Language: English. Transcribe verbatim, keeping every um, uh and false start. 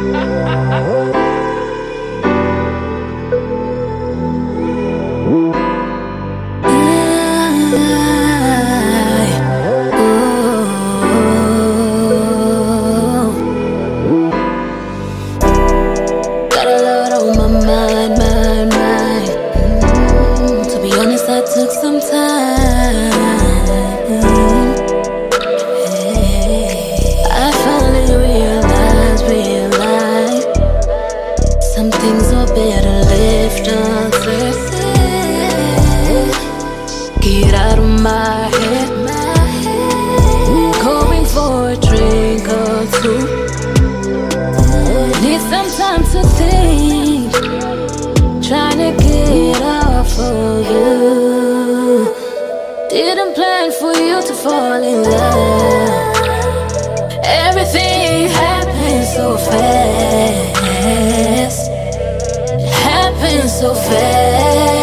Got a lot on my mind, mind, mind. Mm, to be honest, that took some time. I finally realized, realized some things are better left unsaid. Get out of my head, going for a drink or two. Need some time to think, trying to get off of you. Didn't plan for you to fall in love. Everything happened so fast. It happened so fast.